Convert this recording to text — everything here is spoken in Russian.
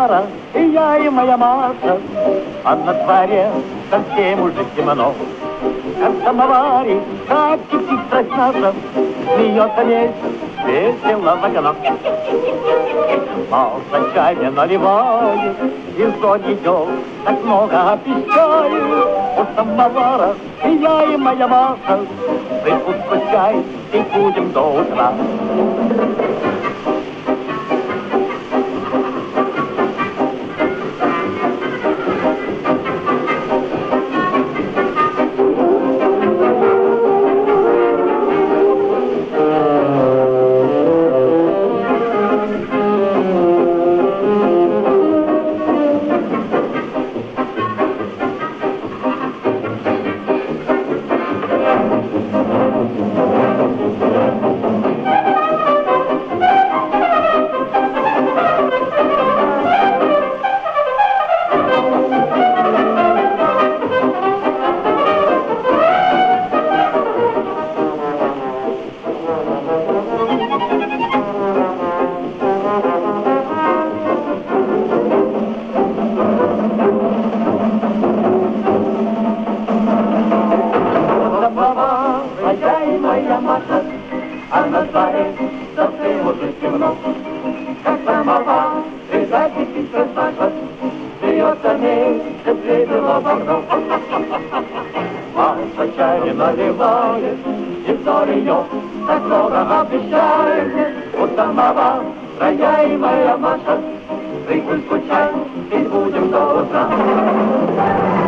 самовара, и я, и моя Маша, а на дворе совсем уже темно. Как в самоваре, как кипит страсть наша, смеется месяц, весело в окно. Маша чай мне наливает, из зон идет, так много обещает. У самовара, и я, и моя Маша, выпуск чай, и будем до утра. Моя Маша, а на дворе совсем уже темно. Как самовар, и закипится Саша, смеется месяц, весело в окно. Маша чай наливает, и взор ее так много обещает. У самовара, я и моя Маша, прикусь чай, и будем до утра.